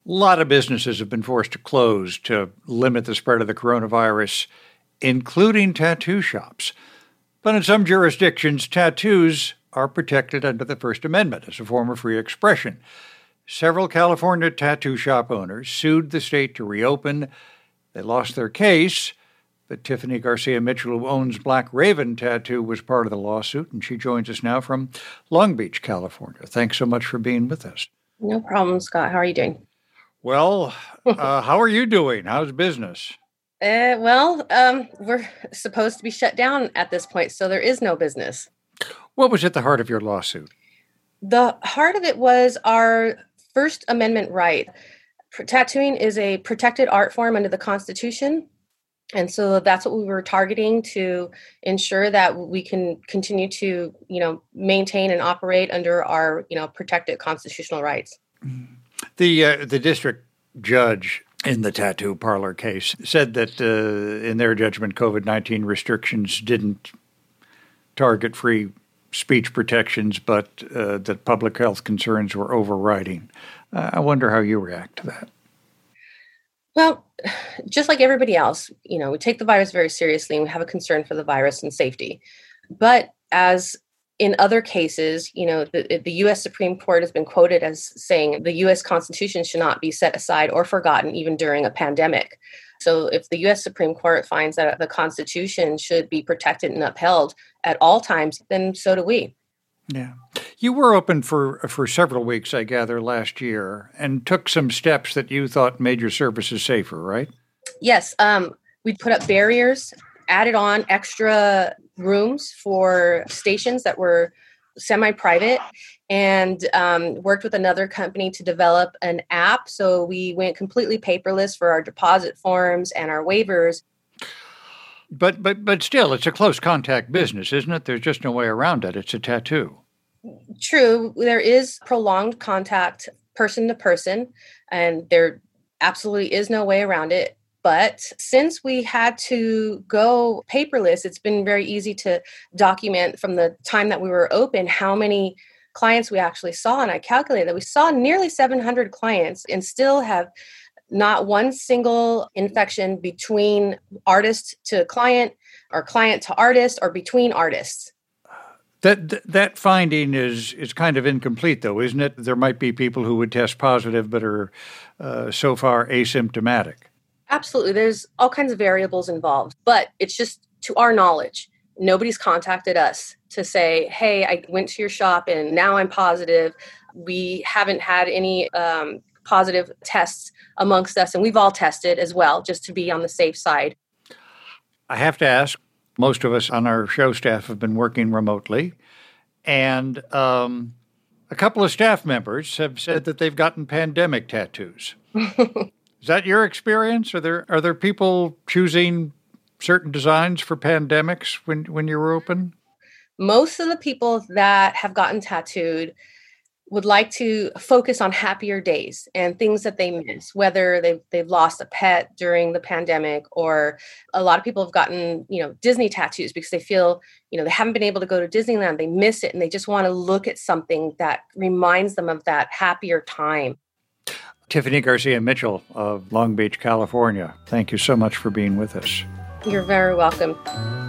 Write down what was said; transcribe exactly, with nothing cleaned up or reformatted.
A lot of businesses have been forced to close to limit the spread of the coronavirus, including tattoo shops. But in some jurisdictions, tattoos are protected under the First Amendment as a form of free expression. Several California tattoo shop owners sued the state to reopen. They lost their case, but Tiffany Garcia Mitchell, who owns Black Raven Tattoo, was part of the lawsuit, and she joins us now from Long Beach, California. Thanks so much for being with us. No problem, Scott. How are you doing? Well, uh, how are you doing? How's business? Uh, well, um, we're supposed to be shut down at this point, so there is no business. What was at the heart of your lawsuit? The heart of it was our First Amendment right. Tattooing is a protected art form under the Constitution. And so that's what we were targeting to ensure that we can continue to, you know, maintain and operate under our, you know, protected constitutional rights. The uh, the district judge in the tattoo parlor case said that uh, in their judgment, COVID nineteen restrictions didn't target free speech protections, but uh, that public health concerns were overriding. Uh, I wonder how you react to that. Well, just like everybody else, you know, we take the virus very seriously and we have a concern for the virus and safety. But as in other cases, you know, the, the U S Supreme Court has been quoted as saying the U S Constitution should not be set aside or forgotten even during a pandemic. So if the U S Supreme Court finds that the Constitution should be protected and upheld at all times, then so do we. Yeah. You were open for for several weeks, I gather, last year, and took some steps that you thought made your services safer, right? Yes. Um, we put up barriers, added on extra rooms for stations that were semi-private, and um, worked with another company to develop an app. So we went completely paperless for our deposit forms and our waivers. But but but still, it's a close contact business, isn't it? There's just no way around it. It's a tattoo. True. There is prolonged contact person to person, and there absolutely is no way around it. But since we had to go paperless, it's been very easy to document from the time that we were open how many clients we actually saw. And I calculated that we saw nearly seven hundred clients and still have not one single infection between artist to client or client to artist or between artists. That that finding is is kind of incomplete, though, isn't it? There might be people who would test positive but are uh, so far asymptomatic. Absolutely. There's all kinds of variables involved, but it's just to our knowledge. Nobody's contacted us to say, hey, I went to your shop and now I'm positive. We haven't had any um, positive tests amongst us, and we've all tested as well, just to be on the safe side. I have to ask, most of us on our show staff have been working remotely, and um, a couple of staff members have said that they've gotten pandemic tattoos. Is that your experience? Are there are there people choosing certain designs for pandemics when, when you were open? Most of the people that have gotten tattooed would like to focus on happier days and things that they miss, whether they've, they've lost a pet during the pandemic, or a lot of people have gotten, you know, Disney tattoos because they feel, you know, they haven't been able to go to Disneyland. They miss it and they just want to look at something that reminds them of that happier time. Tiffany Garcia Mitchell of Long Beach, California. Thank you so much for being with us. You're very welcome.